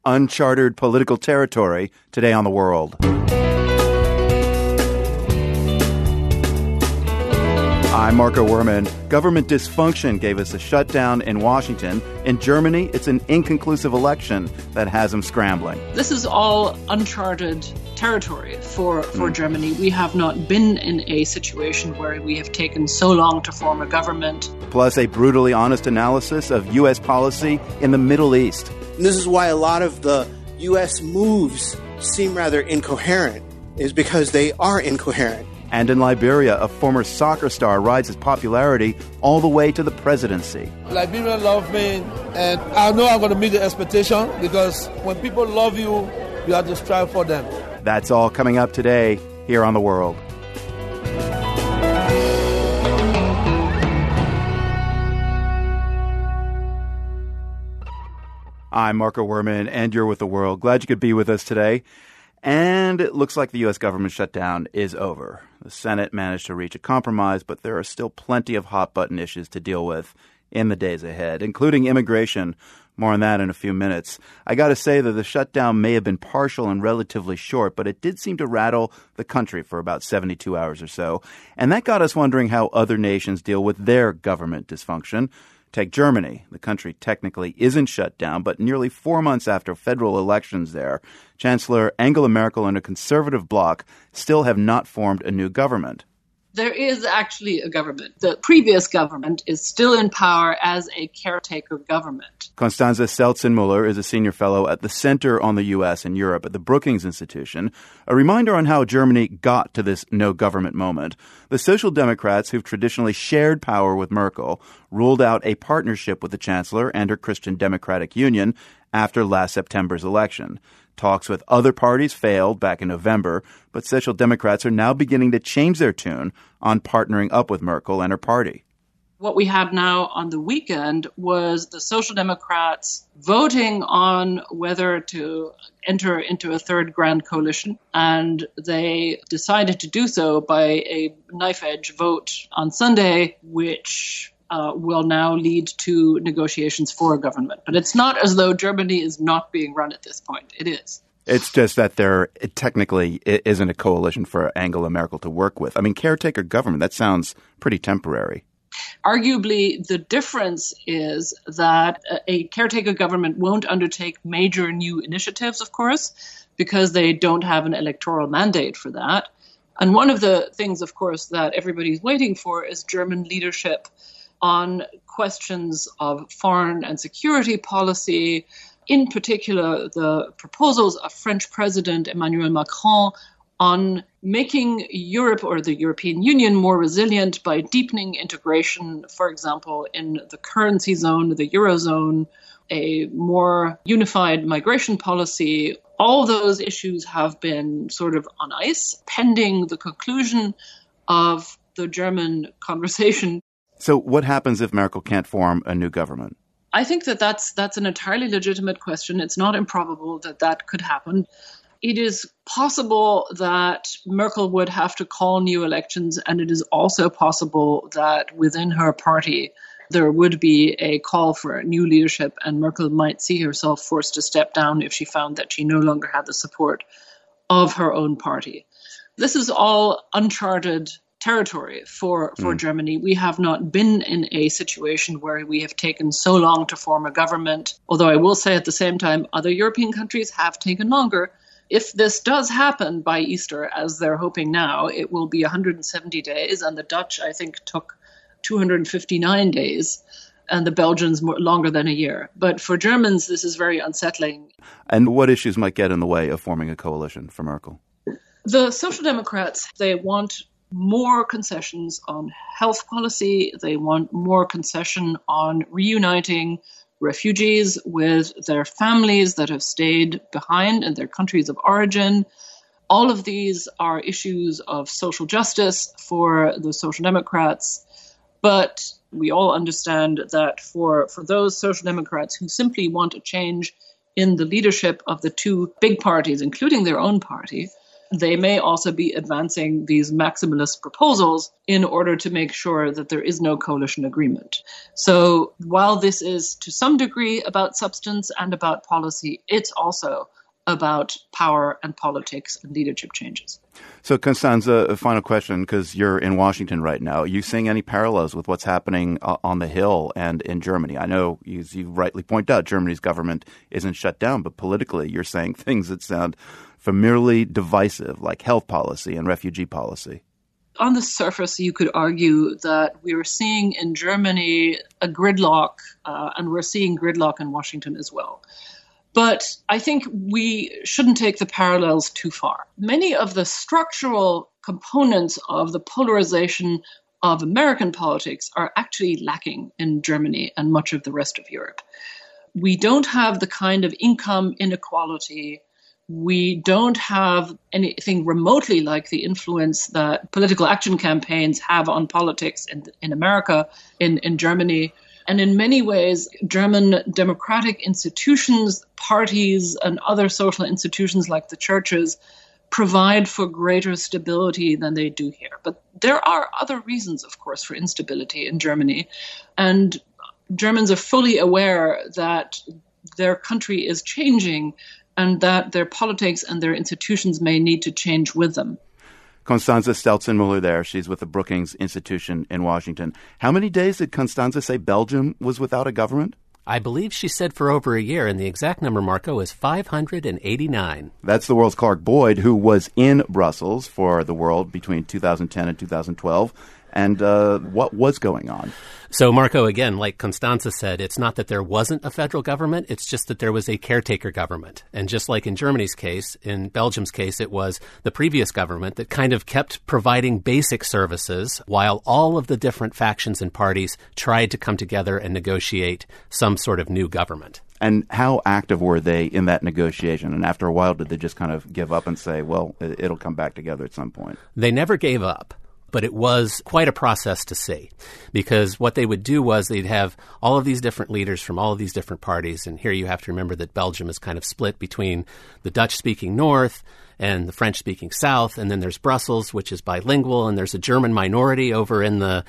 uncharted political territory today on The World. I'm Marco Werman. Government dysfunction gave us a shutdown in Washington. In Germany, it's an inconclusive election that has them scrambling. This is all uncharted territory for Germany. We have not been in a situation where we have taken so long to form a government. Plus a brutally honest analysis of U.S. policy in the Middle East. And this is why a lot of the U.S. moves seem rather incoherent, is because they are incoherent. And in Liberia, a former soccer star rides his popularity all the way to the presidency. Liberians love me, and I know I'm going to meet the expectation, because when people love you, you have to strive for them. That's all coming up today here on The World. I'm Marco Werman, and you're with The World. Glad you could be with us today. And it looks like the U.S. government shutdown is over. The Senate managed to reach a compromise, but there are still plenty of hot-button issues to deal with in the days ahead, including immigration. More on that in a few minutes. I got to say that the shutdown may have been partial and relatively short, but it did seem to rattle the country for about 72 hours or so. And that got us wondering how other nations deal with their government dysfunction. Take Germany. The country technically isn't shut down, but nearly 4 months after federal elections there, Chancellor Angela Merkel and a conservative bloc still have not formed a new government. There is actually a government. The previous government is still in power as a caretaker government. Constanze Selzenmüller is a senior fellow at the Center on the U.S. and Europe at the Brookings Institution. A reminder on how Germany got to this no-government moment. The Social Democrats, who've traditionally shared power with Merkel, ruled out a partnership with the Chancellor and her Christian Democratic Union after last September's election. Talks with other parties failed back in November, but Social Democrats are now beginning to change their tune on partnering up with Merkel and her party. What we had now on the weekend was the Social Democrats voting on whether to enter into a third grand coalition, and they decided to do so by a knife-edge vote on Sunday, which will now lead to negotiations for a government. But it's not as though Germany is not being run at this point. It is. It's just that there technically isn't a coalition for Angela Merkel to work with. I mean, caretaker government, that sounds pretty temporary. Arguably, the difference is that a caretaker government won't undertake major new initiatives, of course, because they don't have an electoral mandate for that. And one of the things, of course, that everybody's waiting for is German leadership on questions of foreign and security policy, in particular the proposals of French President Emmanuel Macron on making Europe or the European Union more resilient by deepening integration, for example, in the currency zone, the Eurozone, a more unified migration policy. All those issues have been sort of on ice, pending the conclusion of the German conversation. So what happens if Merkel can't form a new government? I think that that's an entirely legitimate question. It's not improbable that that could happen. It is possible that Merkel would have to call new elections, and it is also possible that within her party there would be a call for new leadership, and Merkel might see herself forced to step down if she found that she no longer had the support of her own party. This is all uncharted territory for Germany. We have not been in a situation where we have taken so long to form a government, although I will say at the same time, other European countries have taken longer. If this does happen by Easter, as they're hoping now, it will be 170 days, and the Dutch, I think, took 259 days, and the Belgians longer than a year. But for Germans, this is very unsettling. And what issues might get in the way of forming a coalition for Merkel? The Social Democrats, they want more concessions on health policy. They want more concession on reuniting refugees with their families that have stayed behind in their countries of origin. All of these are issues of social justice for the Social Democrats. But we all understand that for those Social Democrats who simply want a change in the leadership of the two big parties, including their own party, they may also be advancing these maximalist proposals in order to make sure that there is no coalition agreement. So while this is to some degree about substance and about policy, it's also about power and politics and leadership changes. So, Constanza, a final question, because you're in Washington right now. Are you seeing any parallels with what's happening on the Hill and in Germany? I know, as you rightly point out, Germany's government isn't shut down, but politically you're saying things that sound familiarly divisive, like health policy and refugee policy. On the surface, you could argue that we are seeing in Germany a gridlock, and we're seeing gridlock in Washington as well. But I think we shouldn't take the parallels too far. Many of the structural components of the polarization of American politics are actually lacking in Germany and much of the rest of Europe. We don't have the kind of income inequality. We don't have anything remotely like the influence that political action campaigns have on politics in America, in Germany. And in many ways, German democratic institutions, parties, and other social institutions like the churches provide for greater stability than they do here. But there are other reasons, of course, for instability in Germany. And Germans are fully aware that their country is changing and that their politics and their institutions may need to change with them. Constanza Stelzenmüller there. She's with the Brookings Institution in Washington. How many days did Constanza say Belgium was without a government? I believe she said for over a year, and the exact number, Marco, is 589. That's the world's Clark Boyd, who was in Brussels for the World between 2010 and 2012. And what was going on? So, Marco, again, like Constanza said, it's not that there wasn't a federal government. It's just that there was a caretaker government. And just like in Germany's case, in Belgium's case, it was the previous government that kind of kept providing basic services while all of the different factions and parties tried to come together and negotiate some sort of new government. And how active were they in that negotiation? And after a while, did they just kind of give up and say, well, it'll come back together at some point? They never gave up. But it was quite a process to see, because what they would do was they'd have all of these different leaders from all of these different parties. And here you have to remember that Belgium is kind of split between the Dutch-speaking north and the French-speaking south. And then there's Brussels, which is bilingual, and there's a German minority over in the,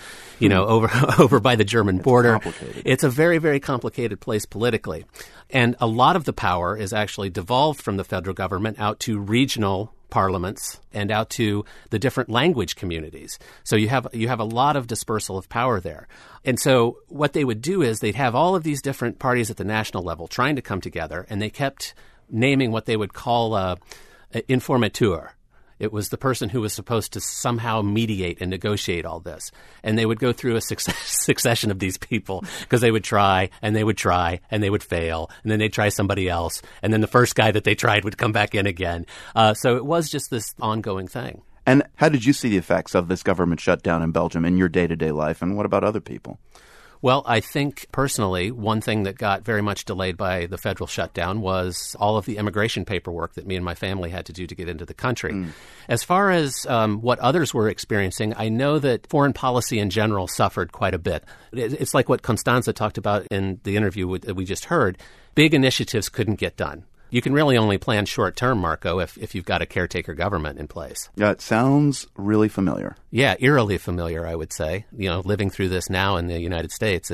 over by the German border. It's a very, very complicated place politically. And a lot of the power is actually devolved from the federal government out to regional parliaments and out to the different language communities. So you have a lot of dispersal of power there. And so what they would do is they'd have all of these different parties at the national level trying to come together, and they kept naming what they would call informateur. It was the person who was supposed to somehow mediate and negotiate all this. And they would go through a succession of these people because they would try and they would try and they would fail. And then they'd try somebody else. And then the first guy that they tried would come back in again. So it was just this ongoing thing. And how did you see the effects of this government shutdown in Belgium in your day-to-day life? And what about other people? Well, I think personally, one thing that got very much delayed by the federal shutdown was all of the immigration paperwork that me and my family had to do to get into the country. As far as what others were experiencing, I know that foreign policy in general suffered quite a bit. It's like what Constanza talked about in the interview that we just heard. Big initiatives couldn't get done. You can really only plan short term, Marco, if you've got a caretaker government in place. Yeah, it sounds really familiar. Yeah, eerily familiar, I would say. You know, living through this now in the United States,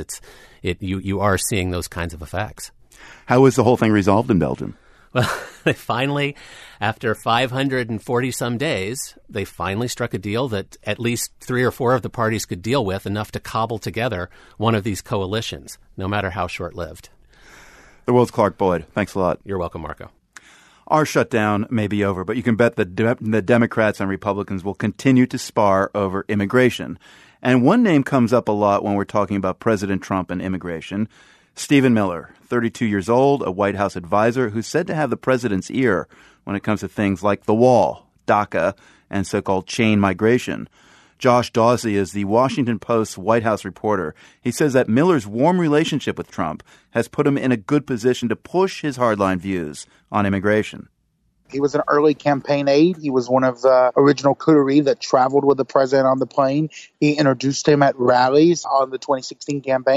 you are seeing those kinds of effects. How was the whole thing resolved in Belgium? Well, they finally, after 540-some days, they finally struck a deal that at least 3 or 4 of the parties could deal with, enough to cobble together one of these coalitions, no matter how short-lived. The world's Clark Boyd. Thanks a lot. You're welcome, Marco. Our shutdown may be over, but you can bet that the Democrats and Republicans will continue to spar over immigration. And one name comes up a lot when we're talking about President Trump and immigration. Stephen Miller, 32 years old, a White House advisor who's said to have the president's ear when it comes to things like the wall, DACA, and so-called chain migration. Josh Dawsey is the Washington Post's White House reporter. He says that Miller's warm relationship with Trump has put him in a good position to push his hardline views on immigration. He was an early campaign aide. He was one of the original coterie that traveled with the president on the plane. He introduced him at rallies on the 2016 campaign.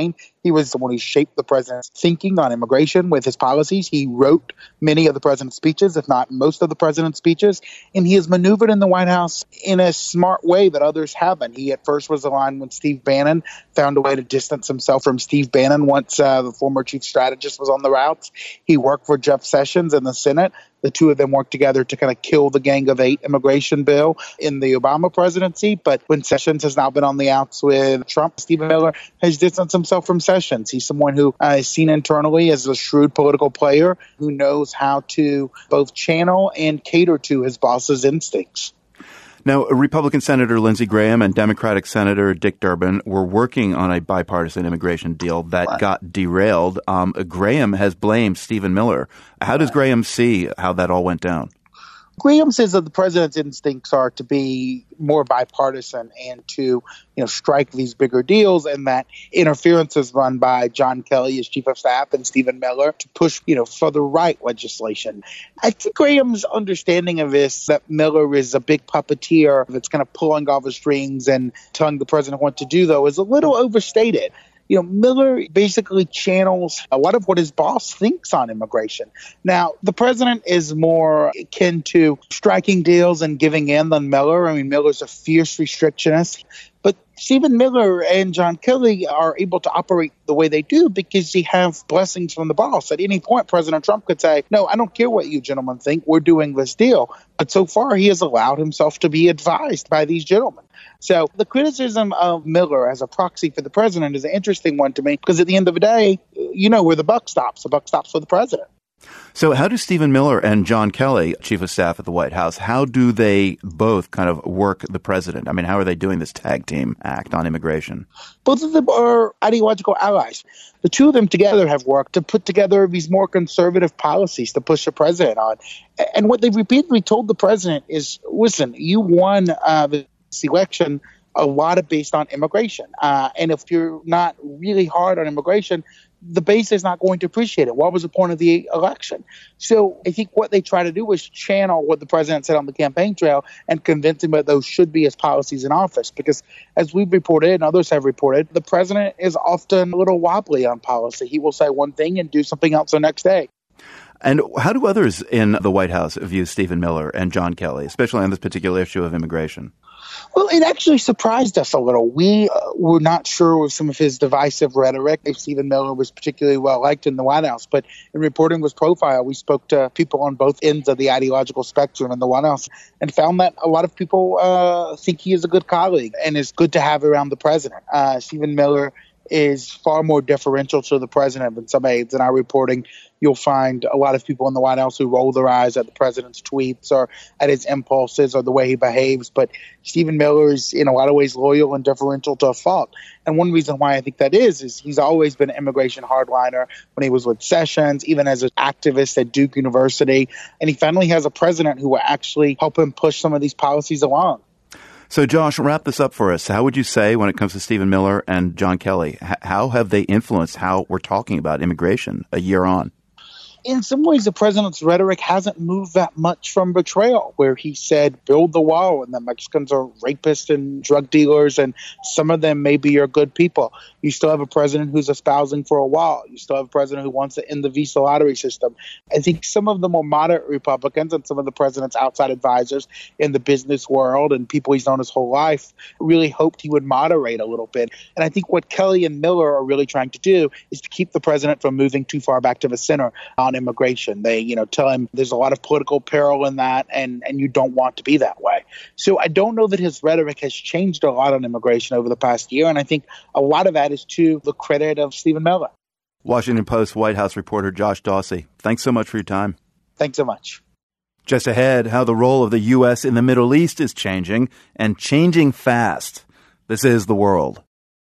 He was someone who shaped the president's thinking on immigration with his policies. He wrote many of the president's speeches, if not most of the president's speeches, and he has maneuvered in the White House in a smart way that others haven't. He at first was aligned with Steve Bannon, found a way to distance himself from Steve Bannon once the former chief strategist was on the routes. He worked for Jeff Sessions in the Senate. The two of them worked together to kind of kill the Gang of Eight immigration bill in the Obama presidency. But when Sessions has now been on the outs with Trump, Stephen Miller has distanced himself from Sessions. He's someone who is seen internally as a shrewd political player who knows how to both channel and cater to his boss's instincts. Now, Republican Senator Lindsey Graham and Democratic Senator Dick Durbin were working on a bipartisan immigration deal that got derailed. Graham has blamed Stephen Miller. How does Graham see how that all went down? Graham says that the president's instincts are to be more bipartisan and to, strike these bigger deals, and that interference is run by John Kelly as chief of staff and Stephen Miller to push, for the right legislation. I think Graham's understanding of this, that Miller is a big puppeteer that's kind of pulling all the strings and telling the president what to do, though, is a little overstated. Miller basically channels a lot of what his boss thinks on immigration. Now, the president is more akin to striking deals and giving in than Miller. I mean, Miller's a fierce restrictionist. But Stephen Miller and John Kelly are able to operate the way they do because they have blessings from the boss. At any point, President Trump could say, no, I don't care what you gentlemen think. We're doing this deal. But so far, he has allowed himself to be advised by these gentlemen. So the criticism of Miller as a proxy for the president is an interesting one to me because at the end of the day, where the buck stops. The buck stops for the president. So how do Stephen Miller and John Kelly, chief of staff at the White House, how do they both kind of work the president? I mean, how are they doing this tag team act on immigration? Both of them are ideological allies. The two of them together have worked to put together these more conservative policies to push the president on. And what they've repeatedly told the president is, listen, you won this election a lot of based on immigration. And if you're not really hard on immigration, the base is not going to appreciate it. What was the point of the election? So I think what they try to do is channel what the president said on the campaign trail and convince him that those should be his policies in office. Because as we've reported and others have reported, the president is often a little wobbly on policy. He will say one thing and do something else the next day. And how do others in the White House view Stephen Miller and John Kelly, especially on this particular issue of immigration? Well, it actually surprised us a little. We were not sure with some of his divisive rhetoric if Stephen Miller was particularly well liked in the White House. But in reporting his profile, we spoke to people on both ends of the ideological spectrum in the White House and found that a lot of people think he is a good colleague and is good to have around the president. Stephen Miller is far more deferential to the president than some aides. In our reporting, you'll find a lot of people in the White House who roll their eyes at the president's tweets or at his impulses or the way he behaves. But Stephen Miller is in a lot of ways loyal and deferential to a fault. And one reason why I think that is he's always been an immigration hardliner when he was with Sessions, even as an activist at Duke University. And he finally has a president who will actually help him push some of these policies along. So, Josh, wrap this up for us. How would you say, when it comes to Stephen Miller and John Kelly, how have they influenced how we're talking about immigration a year on? In some ways, the president's rhetoric hasn't moved that much from betrayal, where he said, build the wall, and that Mexicans are rapists and drug dealers, and some of them maybe are good people. You still have a president who's espousing for a wall. You still have a president who wants to end the visa lottery system. I think some of the more moderate Republicans and some of the president's outside advisors in the business world and people he's known his whole life really hoped he would moderate a little bit. And I think what Kelly and Miller are really trying to do is to keep the president from moving too far back to the center on immigration. They, tell him there's a lot of political peril in that and you don't want to be that way. So I don't know that his rhetoric has changed a lot on immigration over the past year. And I think a lot of that is to the credit of Stephen Miller. Washington Post White House reporter Josh Dawsey, thanks so much for your time. Thanks so much. Just ahead, how the role of the U.S. in the Middle East is changing and changing fast. This is The World.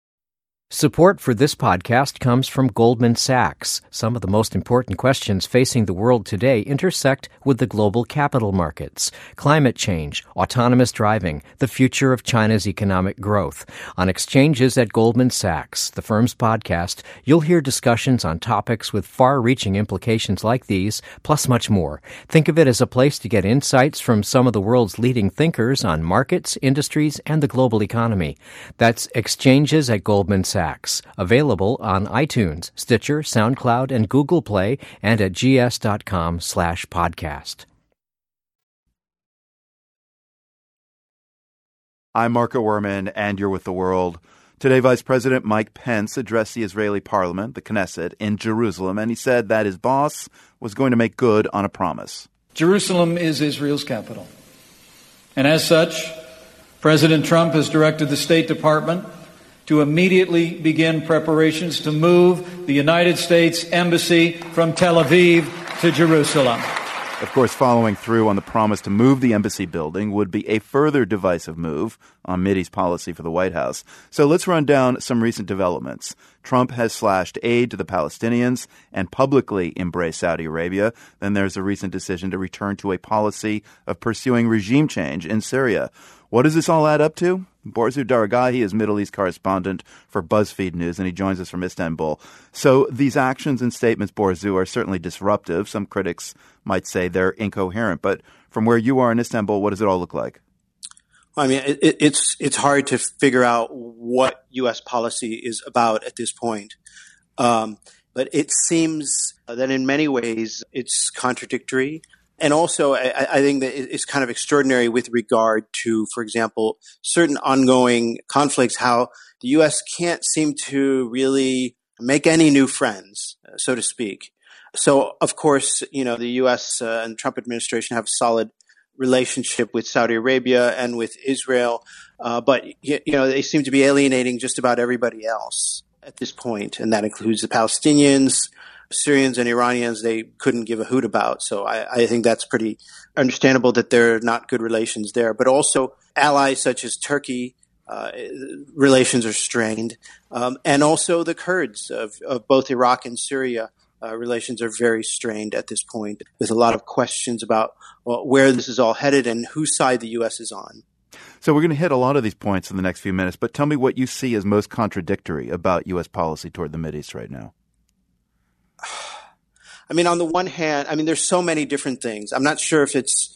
Support for this podcast comes from Goldman Sachs. Some of the most important questions facing the world today intersect with the global capital markets: climate change, autonomous driving, the future of China's economic growth. On Exchanges at Goldman Sachs, the firm's podcast, you'll hear discussions on topics with far-reaching implications like these, plus much more. Think of it as a place to get insights from some of the world's leading thinkers on markets, industries, and the global economy. That's Exchanges at Goldman Sachs. Sachs. Available on iTunes, Stitcher, SoundCloud, and Google Play, and at gs.com/podcast. I'm Marco Werman, and you're with The World. Today, Vice President Mike Pence addressed the Israeli parliament, the Knesset, in Jerusalem, and he said that his boss was going to make good on a promise. Jerusalem is Israel's capital. And as such, President Trump has directed the State Department to immediately begin preparations to move the United States Embassy from Tel Aviv to Jerusalem. Of course, following through on the promise to move the embassy building would be a further divisive move on Mideast policy for the White House. So let's run down some recent developments. Trump has slashed aid to the Palestinians and publicly embraced Saudi Arabia. Then there's a recent decision to return to a policy of pursuing regime change in Syria. What does this all add up to? Borzu Daragahi is Middle East correspondent for BuzzFeed News, and he joins us from Istanbul. So these actions and statements, Borzu, are certainly disruptive. Some critics might say they're incoherent. But from where you are in Istanbul, what does it all look like? I mean, it's hard to figure out what U.S. policy is about at this point. But it seems that in many ways it's contradictory. And also, I think that it's kind of extraordinary with regard to, for example, certain ongoing conflicts, how the U.S. can't seem to really make any new friends, so to speak. So, of course, the U.S. And the Trump administration have a solid relationship with Saudi Arabia and with Israel, but they seem to be alienating just about everybody else at this point, and that includes the Palestinians, Syrians and Iranians. They couldn't give a hoot about. So I think that's pretty understandable that there are not good relations there. But also allies such as Turkey, relations are strained. And also the Kurds of both Iraq and Syria, relations are very strained at this point, with a lot of questions about where this is all headed and whose side the U.S. is on. So we're going to hit a lot of these points in the next few minutes, but tell me what you see as most contradictory about U.S. policy toward the Mideast right now. I mean, on the one hand, there's so many different things. I'm not sure if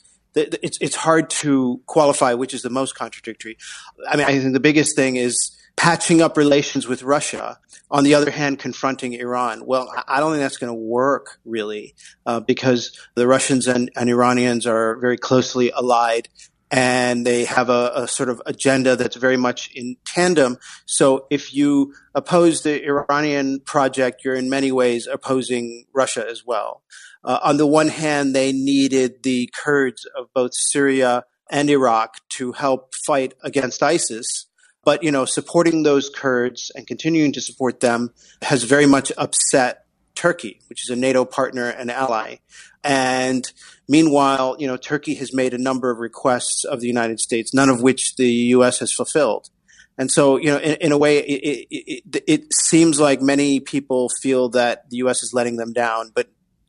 it's hard to qualify which is the most contradictory. I mean, I think the biggest thing is patching up relations with Russia. On the other hand, confronting Iran. Well, I don't think that's going to work really, because the Russians and Iranians are very closely allied. And they have a sort of agenda that's very much in tandem. So if you oppose the Iranian project, you're in many ways opposing Russia as well. On the one hand, they needed the Kurds of both Syria and Iraq to help fight against ISIS. But, supporting those Kurds and continuing to support them has very much upset Turkey, which is a NATO partner and ally. And meanwhile, Turkey has made a number of requests of the United States, none of which the U.S. has fulfilled. And so, in a way, it seems like many people feel that the U.S. is letting them down, but,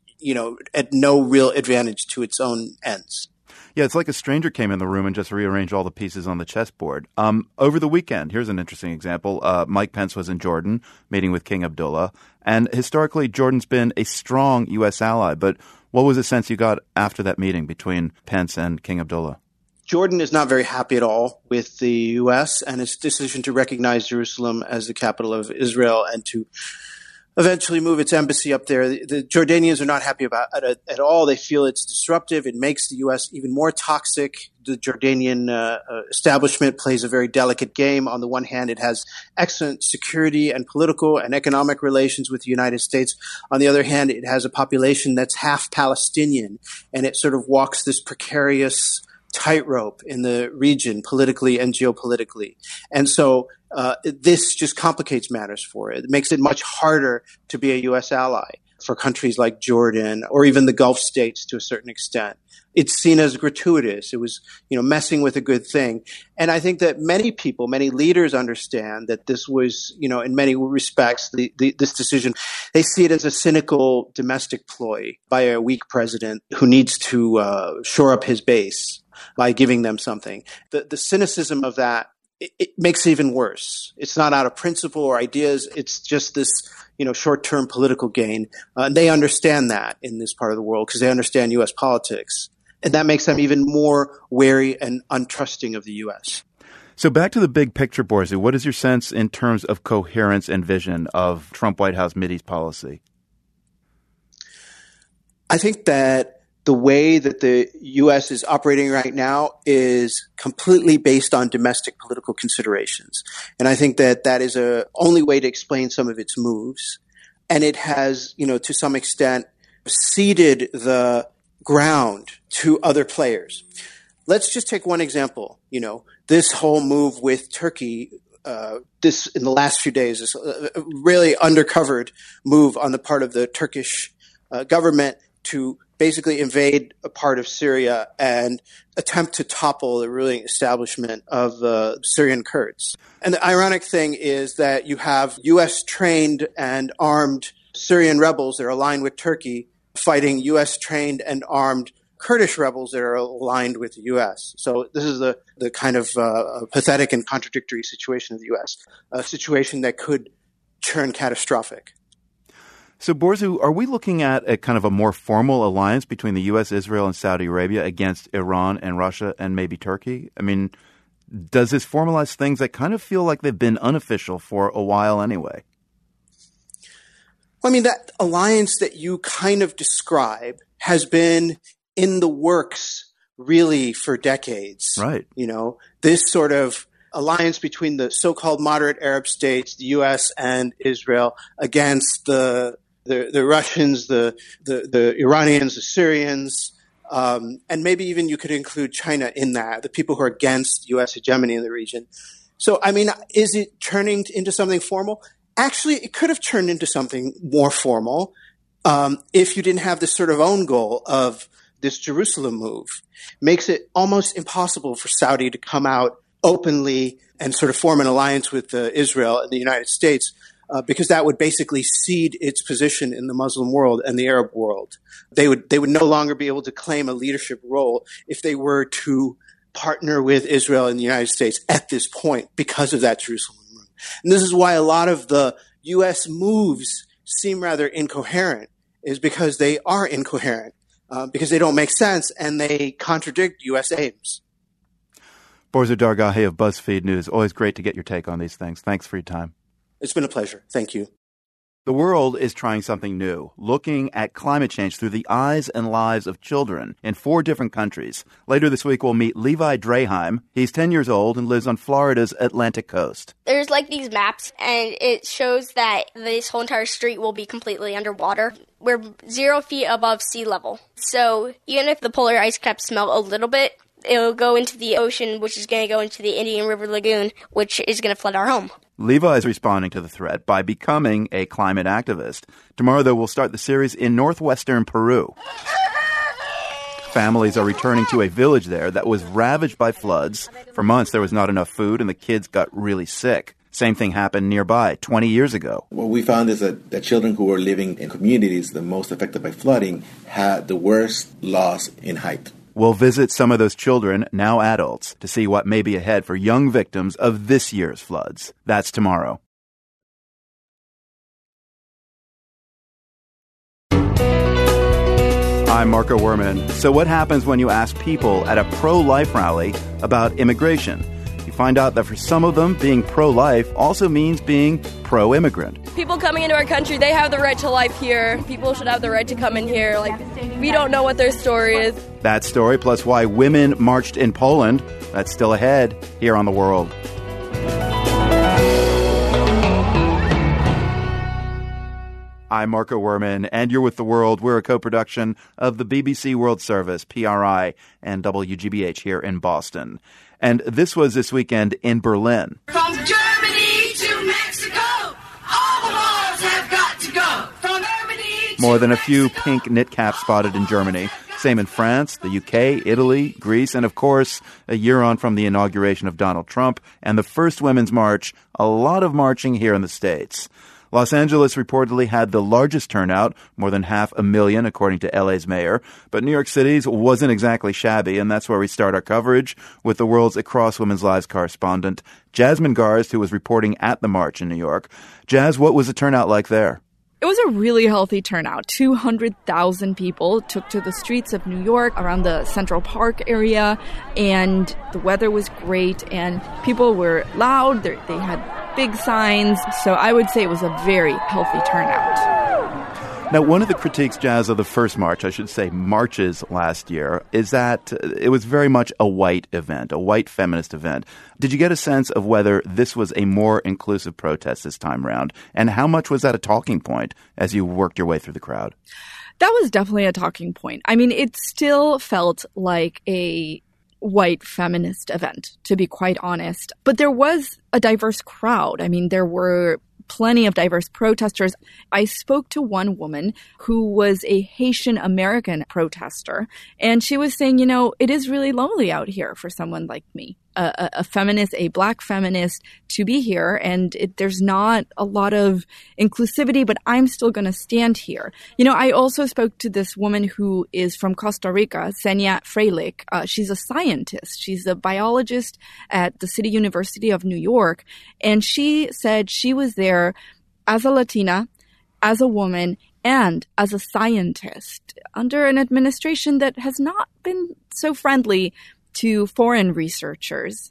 at no real advantage to its own ends. Yeah, it's like a stranger came in the room and just rearranged all the pieces on the chessboard. Over the weekend, here's an interesting example. Mike Pence was in Jordan meeting with King Abdullah. And historically, Jordan's been a strong U.S. ally. But what was the sense you got after that meeting between Pence and King Abdullah? Jordan is not very happy at all with the U.S. and its decision to recognize Jerusalem as the capital of Israel and to eventually move its embassy up there. The Jordanians are not happy about it at all. They feel it's disruptive. It makes the U.S. even more toxic. The Jordanian establishment plays a very delicate game. On the one hand, it has excellent security and political and economic relations with the United States. On the other hand, it has a population that's half Palestinian, and it sort of walks this precarious tightrope in the region politically and geopolitically. And so this just complicates matters for it. It makes it much harder to be a U.S. ally for countries like Jordan or even the Gulf states to a certain extent. It's seen as gratuitous. It was, messing with a good thing. And I think that many people, many leaders understand that this was, in many respects, this decision, they see it as a cynical domestic ploy by a weak president who needs to shore up his base by giving them something. The cynicism of that, it makes it even worse. It's not out of principle or ideas. It's just this, short-term political gain. And they understand that in this part of the world because they understand U.S. politics. And that makes them even more wary and untrusting of the U.S. So back to the big picture, Borzu. What is your sense in terms of coherence and vision of Trump White House Mideast policy? I think that the way that the U.S. is operating right now is completely based on domestic political considerations. And I think that that is a only way to explain some of its moves. And it has, to some extent, ceded the ground to other players. Let's just take one example. This whole move with Turkey, this in the last few days, is a really undercovered move on the part of the Turkish government to basically invade a part of Syria and attempt to topple the ruling establishment of the Syrian Kurds. And the ironic thing is that you have U.S. trained and armed Syrian rebels that are aligned with Turkey fighting U.S. trained and armed Kurdish rebels that are aligned with the U.S. So this is the kind of pathetic and contradictory situation of the U.S., a situation that could turn catastrophic. So, Borzu, are we looking at a kind of a more formal alliance between the U.S., Israel, and Saudi Arabia against Iran and Russia and maybe Turkey? I mean, does this formalize things that kind of feel like they've been unofficial for a while anyway? Well, I mean, that alliance that you kind of describe has been in the works really for decades. Right. This sort of alliance between the so-called moderate Arab states, the U.S. and Israel, against the Russians, the Iranians, the Syrians, and maybe even you could include China in that, the people who are against U.S. hegemony in the region. So, I mean, is it turning into something formal? Actually, it could have turned into something more formal if you didn't have this sort of own goal of this Jerusalem move. Makes it almost impossible for Saudi to come out openly and sort of form an alliance with Israel and the United States, because that would basically cede its position in the Muslim world and the Arab world. They would no longer be able to claim a leadership role if they were to partner with Israel and the United States at this point because of that Jerusalem move. And this is why a lot of the U.S. moves seem rather incoherent, is because they are incoherent, because they don't make sense and they contradict U.S. aims. Borzu Dargahi of BuzzFeed News. Always great to get your take on these things. Thanks for your time. It's been a pleasure. Thank you. The world is trying something new, looking at climate change through the eyes and lives of children in 4 different countries. Later this week, we'll meet Levi Draheim. He's 10 years old and lives on Florida's Atlantic coast. There's these maps, and it shows that this whole entire street will be completely underwater. We're 0 feet above sea level. So even if the polar ice caps melt a little bit, it'll go into the ocean, which is going to go into the Indian River Lagoon, which is going to flood our home. Levi is responding to the threat by becoming a climate activist. Tomorrow, though, we'll start the series in northwestern Peru. Families are returning to a village there that was ravaged by floods. For months, there was not enough food, and the kids got really sick. Same thing happened nearby 20 years ago. What we found is that children who were living in communities the most affected by flooding had the worst loss in height. We'll visit some of those children, now adults, to see what may be ahead for young victims of this year's floods. That's tomorrow. I'm Marco Werman. So what happens when you ask people at a pro-life rally about immigration? You find out that for some of them, being pro-life also means being pro-immigrant. People coming into our country, they have the right to life here. People should have the right to come in here. We don't know what their story is. That story, plus why women marched in Poland, that's still ahead here on The World. I'm Marco Werman, and you're with The World. We're a co-production of the BBC World Service, PRI, and WGBH here in Boston. And this was this weekend in Berlin. From Germany to Mexico, all the walls have got to go. From Germany to More than a few pink knit caps spotted in Germany. Same in France, the UK, Italy, Greece, and of course, a year on from the inauguration of Donald Trump and the first Women's March, a lot of marching here in the States. Los Angeles reportedly had the largest turnout, more than 500,000 according to LA's mayor. But New York City's wasn't exactly shabby, and that's where we start our coverage with the world's Across Women's Lives correspondent, Jasmine Garsd, who was reporting at the march in New York. Jazz, what was the turnout like there? It was a really healthy turnout. 200,000 people took to the streets of New York around the Central Park area, and the weather was great, and people were loud. They had big signs, so I would say it was a very healthy turnout. Now, one of the critiques, Jazz, of the first march, I should say marches last year, is that it was very much a white event, a white feminist event. Did you get a sense of whether this was a more inclusive protest this time around? And how much was that a talking point as you worked your way through the crowd? That was definitely a talking point. I mean, it still felt like a white feminist event, to be quite honest. But there was a diverse crowd. I mean, there were plenty of diverse protesters. I spoke to one woman who was a Haitian American protester, and she was saying, you know, it is really lonely out here for someone like me, a feminist, a Black feminist, to be here, and there's not a lot of inclusivity, but I'm still going to stand here. You know, I also spoke to this woman who is from Costa Rica, Senia Freilich. She's a scientist. She's a biologist at the City University of New York, and she said she was there as a Latina, as a woman, and as a scientist under an administration that has not been so friendly to foreign researchers.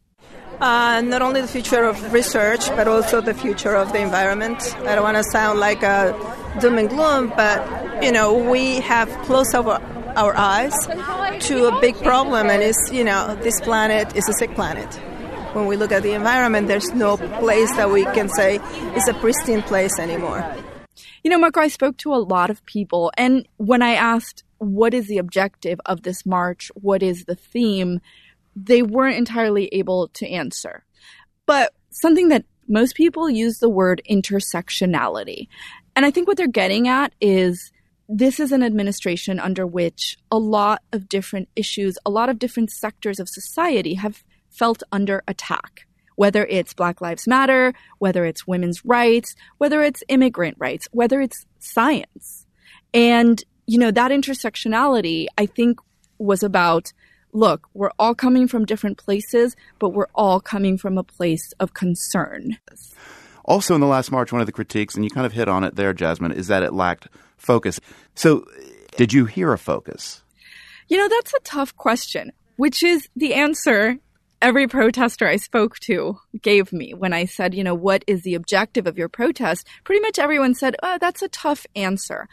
Not only the future of research, but also the future of the environment. I don't want to sound like a doom and gloom, but, you know, we have closed our eyes to a big problem, and it's, you know, this planet is a sick planet. When we look at the environment, there's no place that we can say is a pristine place anymore. You know, Marco, I spoke to a lot of people, and when I asked what is the objective of this march, what is the theme, they weren't entirely able to answer. But something that most people use the word intersectionality. And I think what they're getting at is this is an administration under which a lot of different issues, a lot of different sectors of society have felt under attack. Whether it's Black Lives Matter, whether it's women's rights, whether it's immigrant rights, whether it's science. And, you know, that intersectionality, I think, was about, look, we're all coming from different places, but we're all coming from a place of concern. Also in the last march, one of the critiques, and you kind of hit on it there, Jasmine, is that it lacked focus. So did you hear a focus? You know, that's a tough question, which is the answer every protester I spoke to gave me when I said, you know, what is the objective of your protest? Pretty much everyone said, oh, that's a tough answer.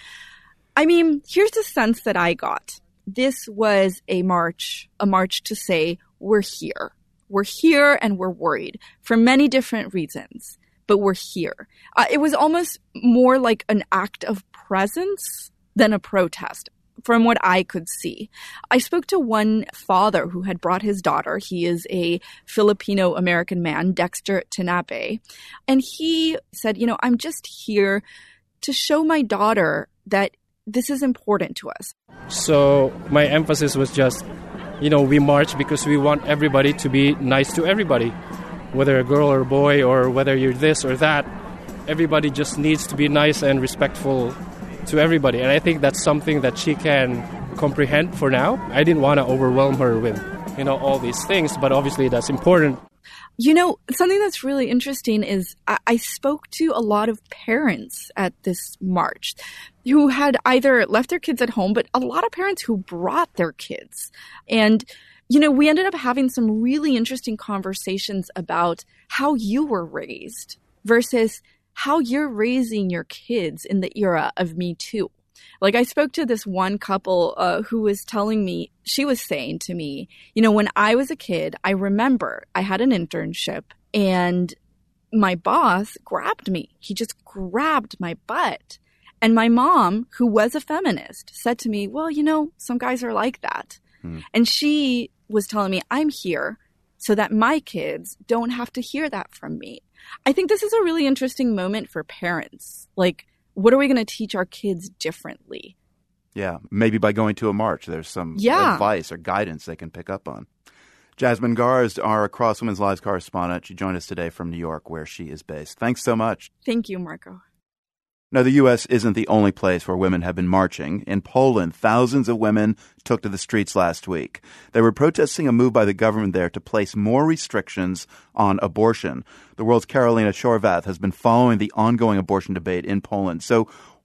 I mean, here's the sense that I got. This was a march to say, we're here. We're here and we're worried for many different reasons, but we're here. It was almost more like an act of presence than a protest, from what I could see. I spoke to one father who had brought his daughter. He is a Filipino-American man, Dexter Tinape. And he said, you know, I'm just here to show my daughter that this is important to us. So my emphasis was just, you know, we march because we want everybody to be nice to everybody. Whether a girl or a boy or whether you're this or that, everybody just needs to be nice and respectful to everybody. And I think that's something that she can comprehend for now. I didn't want to overwhelm her with, you know, all these things, but obviously that's important. You know, something that's really interesting is I spoke to a lot of parents at this march who had either left their kids at home, but a lot of parents who brought their kids. And, you know, we ended up having some really interesting conversations about how you were raised versus how you're raising your kids in the era of Me Too. Like, I spoke to this one couple who was telling me, she was saying to me, you know, when I was a kid, I remember I had an internship and my boss grabbed me. He just grabbed my butt. And my mom, who was a feminist, said to me, well, you know, some guys are like that. And she was telling me, I'm here so that my kids don't have to hear that from me. I think this is a really interesting moment for parents. Like, what are we going to teach our kids differently? Yeah, maybe by going to a march, there's some advice or guidance they can pick up on. Jasmine Garsd, our Across Women's Lives correspondent. She joined us today from New York, where she is based. Thanks so much. Thank you, Marco. Now, the U.S. isn't the only place where women have been marching. In Poland, thousands of women took to the streets last week. They were protesting a move by the government there to place more restrictions on abortion. The World's Karolina Shorwath has been following the ongoing abortion debate in Poland. So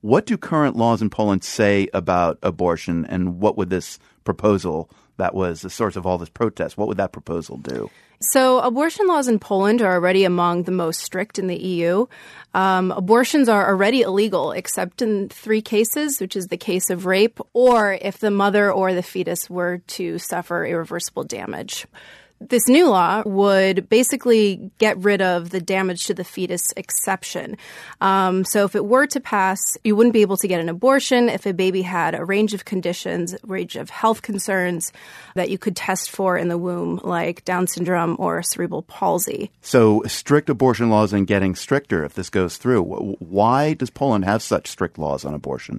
What do current laws in Poland say about abortion, and what would this proposal that was the source of all this protest, what would that proposal do? So abortion laws in Poland are already among the most strict in the EU. Abortions are already illegal except in 3 cases, which is the case of rape or if the mother or the fetus were to suffer irreversible damage. This new law would basically get rid of the damage to the fetus exception. So if it were to pass, you wouldn't be able to get an abortion if a baby had a range of conditions, a range of health concerns that you could test for in the womb, like Down syndrome or cerebral palsy. So strict abortion laws and getting stricter if this goes through. Why does Poland have such strict laws on abortion?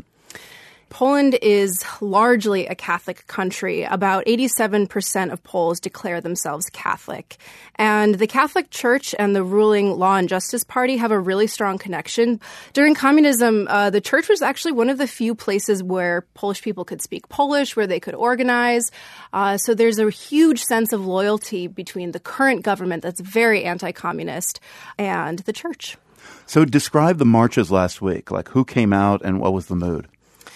Poland is largely a Catholic country. About 87% of Poles declare themselves Catholic. And the Catholic Church and the ruling Law and Justice Party have a really strong connection. During communism, the church was actually one of the few places where Polish people could speak Polish, where they could organize. So there's a huge sense of loyalty between the current government that's very anti-communist and the church. So describe the marches last week. Like, who came out and what was the mood?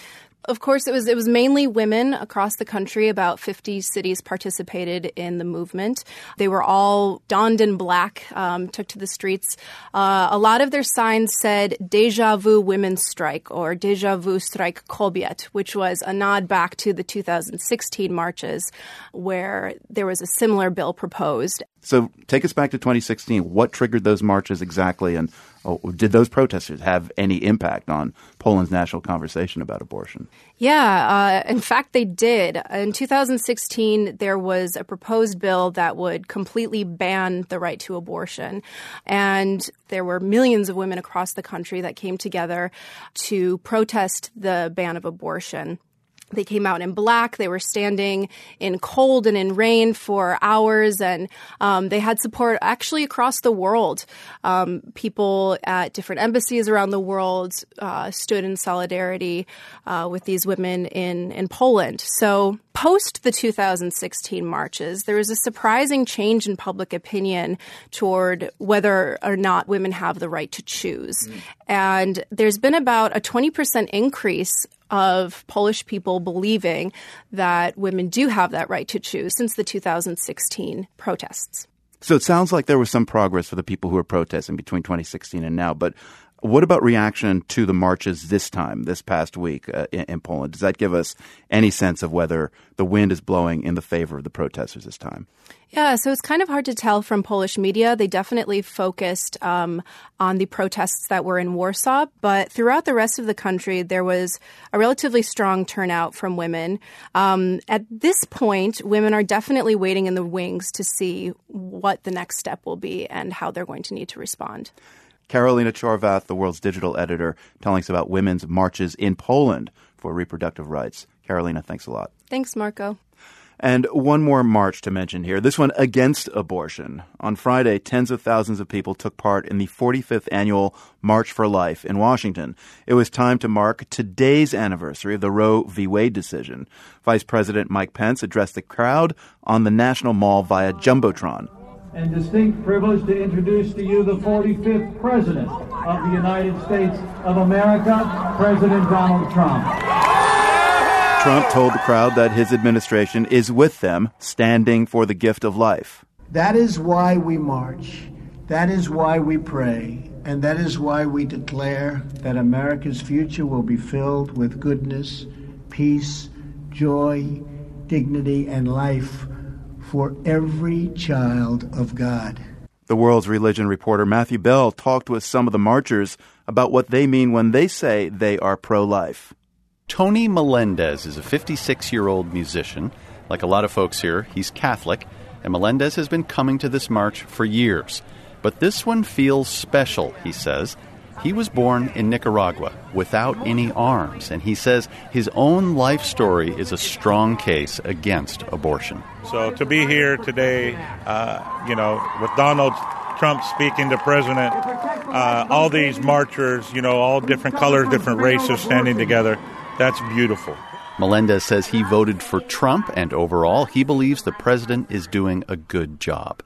Of course, it was mainly women across the country. About 50 cities participated in the movement. They were all donned in black, took to the streets. A lot of their signs said "Deja vu women's strike" or "Deja vu strike kobiet," which was a nod back to the 2016 marches where there was a similar bill proposed. So take us back to 2016. What triggered those marches exactly, and did those protesters have any impact on Poland's national conversation about abortion? Yeah, in fact, they did. In 2016, there was a proposed bill that would completely ban the right to abortion. And there were millions of women across the country that came together to protest the ban of abortion. They came out in black. They were standing in cold and in rain for hours, and they had support actually across the world. People at different embassies around the world stood in solidarity with these women in Poland. So post the 2016 marches, there was a surprising change in public opinion toward whether or not women have the right to choose. And there's been about a 20% increase of Polish people believing that women do have that right to choose since the 2016 protests. So it sounds like there was some progress for the people who were protesting between 2016 and now. But what about reaction to the marches this past week in Poland? Does that give us any sense of whether the wind is blowing in the favor of the protesters this time? Yeah, so it's kind of hard to tell from Polish media. They definitely focused on the protests that were in Warsaw, but throughout the rest of the country, there was a relatively strong turnout from women. At this point, women are definitely waiting in the wings to see what the next step will be and how they're going to need to respond. Karolina Chorwath, the world's digital editor, telling us about women's marches in Poland for reproductive rights. Karolina, thanks a lot. Thanks, Marco. And one more march to mention here, this one against abortion. On Friday, tens of thousands of people took part in the 45th annual March for Life in Washington. It was time to mark today's anniversary of the Roe v. Wade decision. Vice President Mike Pence addressed the crowd on the National Mall via Jumbotron. And distinct privilege to introduce to you the 45th President of the United States of America, President Donald Trump. Trump told the crowd that his administration is with them, standing for the gift of life. That is why we march. That is why we pray. And that is why we declare that America's future will be filled with goodness, peace, joy, dignity, and life for every child of God. The World's Religion reporter Matthew Bell talked with some of the marchers about what they mean when they say they are pro-life. Tony Melendez is a 56-year-old musician. Like a lot of folks here, he's Catholic, and Melendez has been coming to this march for years. But this one feels special, he says. He was born in Nicaragua without any arms, and he says his own life story is a strong case against abortion. So to be here today, with Donald Trump speaking, the president, all these marchers, all different colors, different races standing together, that's beautiful. Melendez says he voted for Trump, and overall, he believes the president is doing a good job.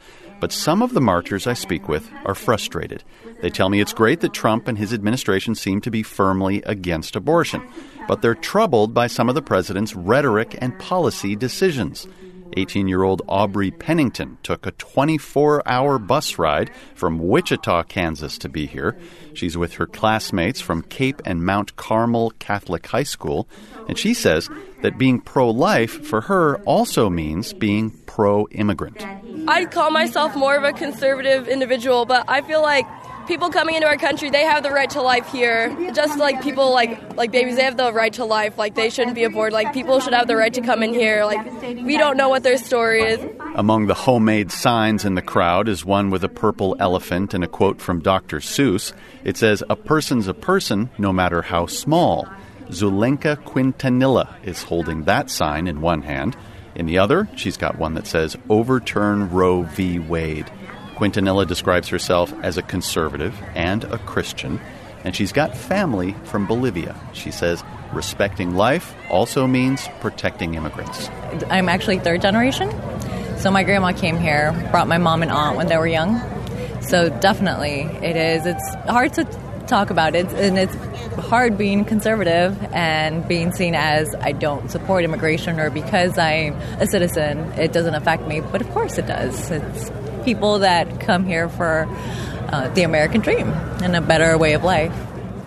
But some of the marchers I speak with are frustrated. They tell me it's great that Trump and his administration seem to be firmly against abortion, but they're troubled by some of the president's rhetoric and policy decisions. 18-year-old Aubrey Pennington took a 24-hour bus ride from Wichita, Kansas to be here. She's with her classmates from Cape and Mount Carmel Catholic High School, and she says that being pro-life for her also means being pro-immigrant. I'd call myself more of a conservative individual, but I feel like people coming into our country, they have the right to life here. Just like people like babies, they have the right to life. Like, they shouldn't be aborted. Like, people should have the right to come in here. Like, we don't know what their story is. Among the homemade signs in the crowd is one with a purple elephant and a quote from Dr. Seuss. It says, "A person's a person, no matter how small." Zulenka Quintanilla is holding that sign in one hand. In the other, she's got one that says, "Overturn Roe v. Wade." Quintanilla describes herself as a conservative and a Christian, and she's got family from Bolivia. She says respecting life also means protecting immigrants. I'm actually third generation, so my grandma came here, brought my mom and aunt when they were young. So definitely it is. It's hard to talk about it, and it's hard being conservative and being seen as I don't support immigration, or because I'm a citizen, it doesn't affect me. But of course it does. It's people that come here for the American dream and a better way of life.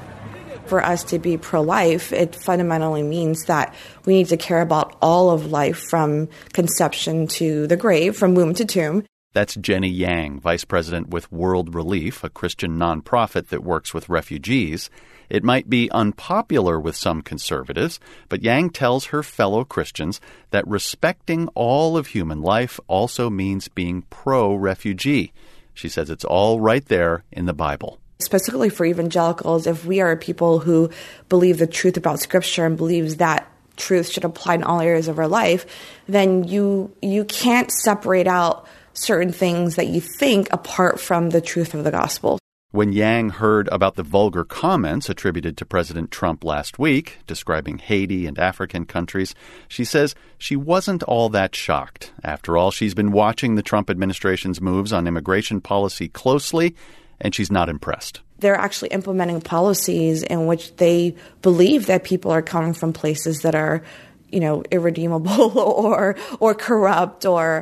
For us to be pro-life, it fundamentally means that we need to care about all of life from conception to the grave, from womb to tomb. That's Jenny Yang, vice president with World Relief, a Christian nonprofit that works with refugees. It might be unpopular with some conservatives, but Yang tells her fellow Christians that respecting all of human life also means being pro-refugee. She says it's all right there in the Bible. Specifically for evangelicals, if we are people who believe the truth about Scripture and believes that truth should apply in all areas of our life, then you can't separate out certain things that you think apart from the truth of the gospel. When Yang heard about the vulgar comments attributed to President Trump last week, describing Haiti and African countries, she says she wasn't all that shocked. After all, she's been watching the Trump administration's moves on immigration policy closely, and she's not impressed. They're actually implementing policies in which they believe that people are coming from places that are, irredeemable or corrupt or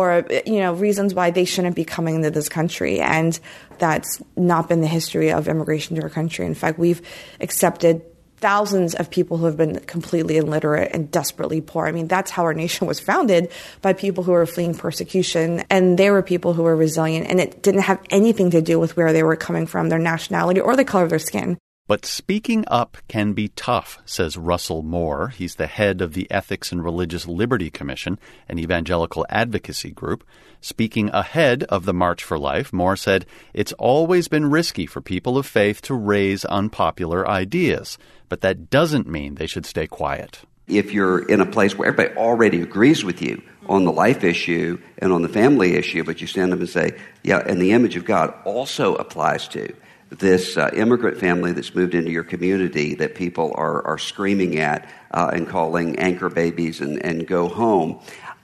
reasons why they shouldn't be coming into this country. And that's not been the history of immigration to our country. In fact, we've accepted thousands of people who have been completely illiterate and desperately poor. I mean, that's how our nation was founded, by people who were fleeing persecution. And they were people who were resilient. And it didn't have anything to do with where they were coming from, their nationality, or the color of their skin. But speaking up can be tough, says Russell Moore. He's the head of the Ethics and Religious Liberty Commission, an evangelical advocacy group. Speaking ahead of the March for Life, Moore said it's always been risky for people of faith to raise unpopular ideas, but that doesn't mean they should stay quiet. If you're in a place where everybody already agrees with you on the life issue and on the family issue, but you stand up and say, yeah, and the image of God also applies to this immigrant family that's moved into your community that people are screaming at and calling anchor babies and go home.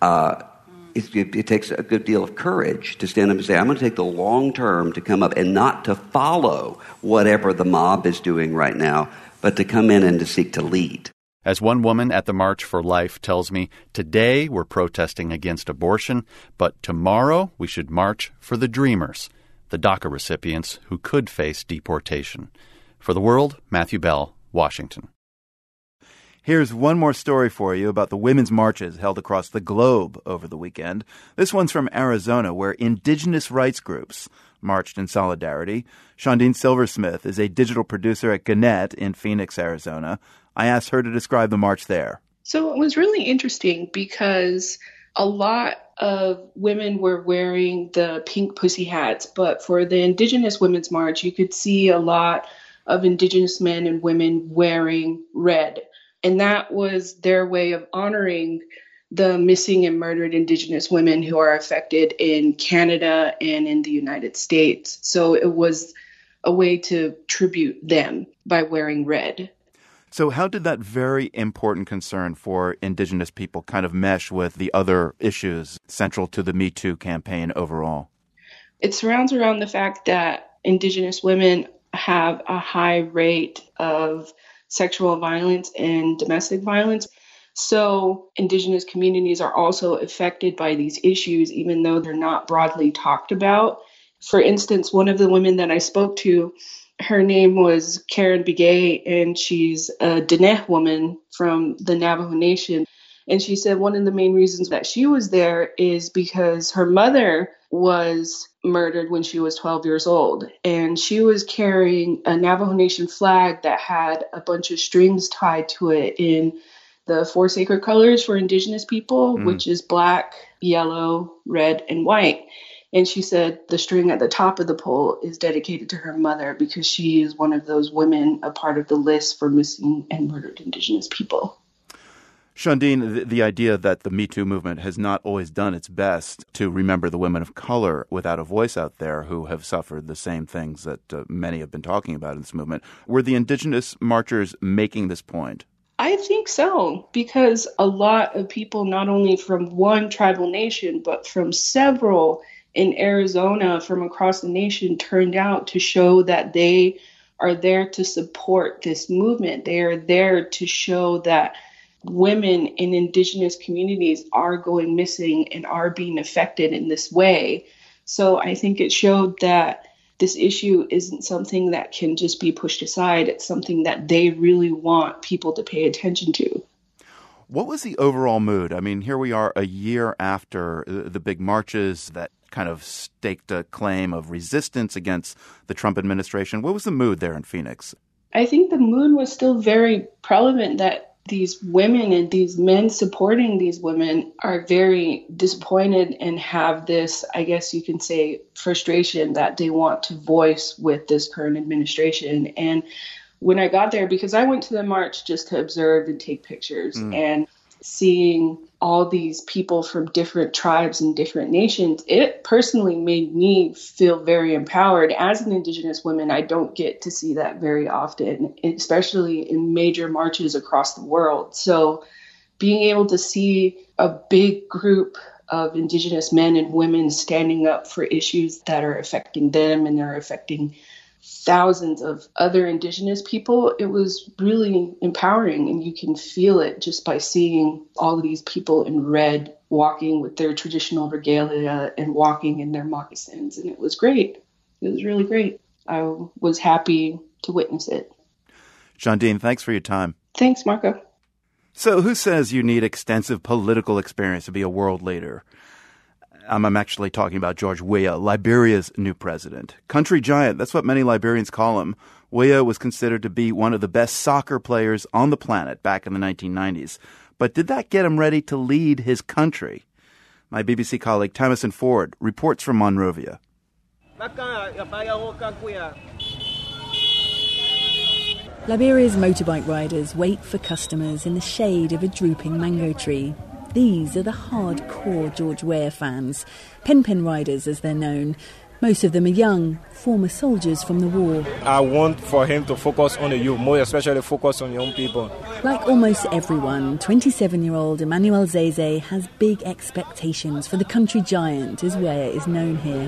It takes a good deal of courage to stand up and say, I'm going to take the long term to come up and not to follow whatever the mob is doing right now, but to come in and to seek to lead. As one woman at the March for Life tells me, today we're protesting against abortion, but tomorrow we should march for the dreamers, the DACA recipients who could face deportation. For The World, Matthew Bell, Washington. Here's one more story for you about the women's marches held across the globe over the weekend. This one's from Arizona, where indigenous rights groups marched in solidarity. Shondine Silversmith is a digital producer at Gannett in Phoenix, Arizona. I asked her to describe the march there. So it was really interesting because a lot of women were wearing the pink pussy hats, but for the Indigenous Women's March, you could see a lot of Indigenous men and women wearing red. And that was their way of honoring the missing and murdered Indigenous women who are affected in Canada and in the United States. So it was a way to tribute them by wearing red. So how did that very important concern for Indigenous people kind of mesh with the other issues central to the Me Too campaign overall? It surrounds around the fact that Indigenous women have a high rate of sexual violence and domestic violence. So Indigenous communities are also affected by these issues, even though they're not broadly talked about. For instance, one of the women that I spoke to, her name was Karen Begay, and she's a Diné woman from the Navajo Nation. And she said one of the main reasons that she was there is because her mother was murdered when she was 12 years old. And she was carrying a Navajo Nation flag that had a bunch of strings tied to it in the 4 sacred colors for Indigenous people, which is black, yellow, red, and white. And she said the string at the top of the pole is dedicated to her mother because she is one of those women, a part of the list for missing and murdered Indigenous people. Shundeen, the idea that the Me Too movement has not always done its best to remember the women of color without a voice out there who have suffered the same things that many have been talking about in this movement. Were the Indigenous marchers making this point? I think so, because a lot of people, not only from one tribal nation, but from several in Arizona from across the nation, turned out to show that they are there to support this movement. They are there to show that women in Indigenous communities are going missing and are being affected in this way. So I think it showed that this issue isn't something that can just be pushed aside. It's something that they really want people to pay attention to. What was the overall mood? I mean, here we are a year after the big marches that kind of staked a claim of resistance against the Trump administration. What was the mood there in Phoenix? I think the mood was still very prevalent that these women and these men supporting these women are very disappointed and have this, I guess you can say, frustration that they want to voice with this current administration. And when I got there, because I went to the march just to observe and take pictures, and seeing all these people from different tribes and different nations, it personally made me feel very empowered. As an Indigenous woman, I don't get to see that very often, especially in major marches across the world. So being able to see a big group of Indigenous men and women standing up for issues that are affecting them and are affecting thousands of other Indigenous people, it was really empowering, and you can feel it just by seeing all of these people in red walking with their traditional regalia and walking in their moccasins, and it was great. It was really great. I was happy to witness it. Shundeen, thanks for your time. Thanks, Marco. So who says you need extensive political experience to be a world leader? I'm actually talking about George Weah, Liberia's new president. Country giant, that's what many Liberians call him. Weah was considered to be one of the best soccer players on the planet back in the 1990s. But did that get him ready to lead his country? My BBC colleague Tamison Ford reports from Monrovia. Liberia's motorbike riders wait for customers in the shade of a drooping mango tree. These are the hardcore George Weah fans, pen riders as they're known. Most of them are young, former soldiers from the war. I want for him to focus on the youth, more especially focus on young people. Like almost everyone, 27-year-old Emmanuel Zeze has big expectations for the country giant, as Weah is known here.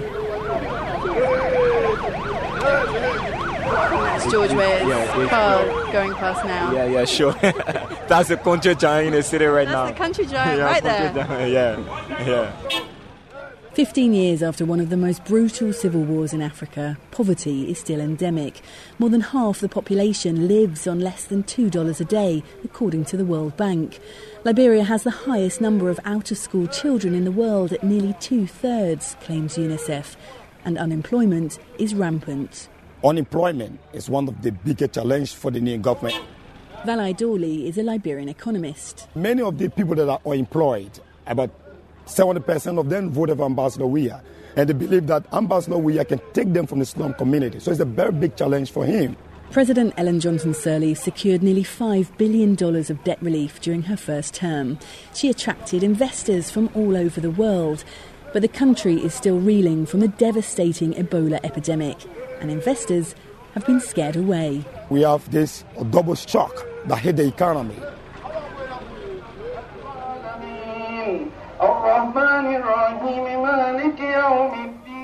That's George Weah's car going past now. Yeah, sure. That's the country giant in the city right now. That's the country giant right there. Yeah. 15 years after one of the most brutal civil wars in Africa, poverty is still endemic. More than half the population lives on less than $2 a day, according to the World Bank. Liberia has the highest number of out-of-school children in the world at nearly 2/3, claims UNICEF. And unemployment is rampant. Unemployment is one of the biggest challenges for the new government. Valai Dawley is a Liberian economist. Many of the people that are unemployed, about 70% of them voted for Ambassador Weah. And they believe that Ambassador Weah can take them from the slum community. So it's a very big challenge for him. President Ellen Johnson Sirleaf secured nearly $5 billion of debt relief during her first term. She attracted investors from all over the world. But the country is still reeling from a devastating Ebola epidemic. And investors have been scared away. We have this double shock that hit the economy.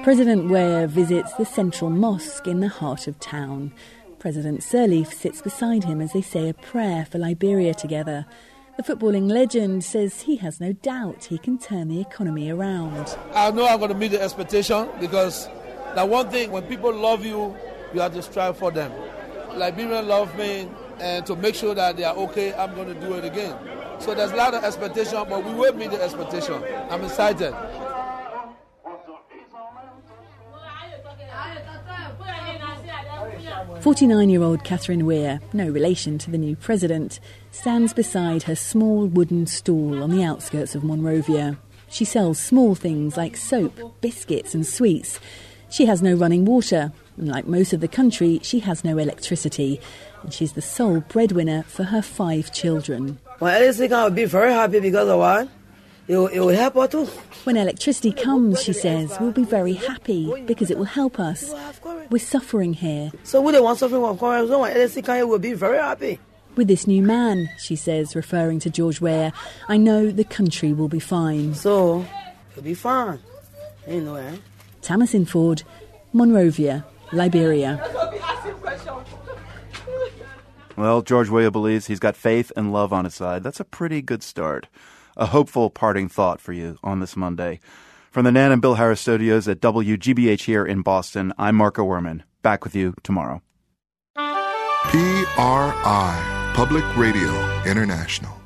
President Weah visits the Central Mosque in the heart of town. President Sirleaf sits beside him as they say a prayer for Liberia together. The footballing legend says he has no doubt he can turn the economy around. I know I'm going to meet the expectation because the one thing, when people love you, you have to strive for them. Liberians love me, and to make sure that they are okay, I'm going to do it again. So there's a lot of expectation, but we will meet the expectation. I'm excited. 49-year-old Catherine Weah, no relation to the new president, stands beside her small wooden stall on the outskirts of Monrovia. She sells small things like soap, biscuits and sweets. She has no running water, and like most of the country, she has no electricity. And she's the sole breadwinner for her 5 children. Well, LSC would be very happy because of what? It will help her too. When electricity comes, she says, we'll be very happy because it will help us. We're suffering here. So we don't want suffering from current. So LSC will be very happy. With this new man, she says, referring to George Weah, I know the country will be fine. So, it'll be fine. Anyway. Tamasin Ford, Monrovia, Liberia. Well, George Weah believes he's got faith and love on his side. That's a pretty good start. A hopeful parting thought for you on this Monday. From the Nan and Bill Harris studios at WGBH here in Boston, I'm Marco Werman. Back with you tomorrow. PRI, Public Radio International.